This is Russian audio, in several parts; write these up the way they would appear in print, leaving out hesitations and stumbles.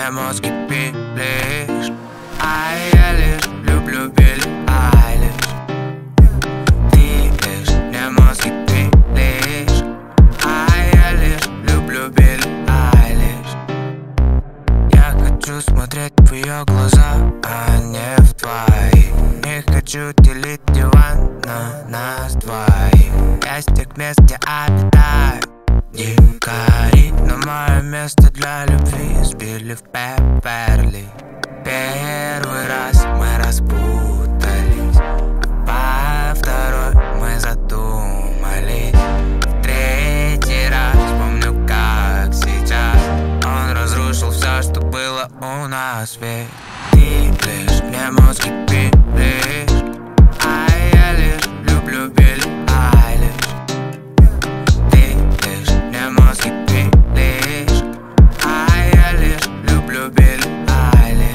мне мозги пилишь. А я лишь люблю Билли Айлиш. Ты лишь мне мозги пилишь. А я лишь люблю Билли Айлиш. Я хочу смотреть в ее глаза, а не в твои. Не хочу делить диван на нас двоих. Я с тех мест, где обитаю дикари, но мое место для любви сбили в Беверли. Первый раз мы распутались, а по второй мы задумались. В третий раз помню, как сейчас он разрушил все, что было у нас. Ведь ты лишь мне мозги пилишь, а я лишь люблю Билли Айлиш. Ты лишь мне мозги пилишь, а я лишь люблю Билли Айлиш.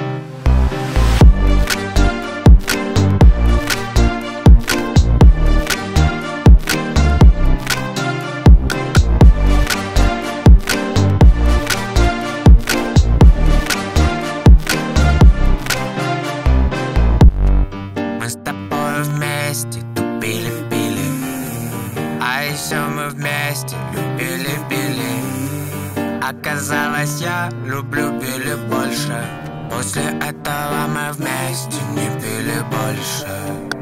Мы с тобой вместе тупили-пили, а еще мы вместе любили-били. Оказалось, я люблю Билли больше. После этого мы вместе не пили больше.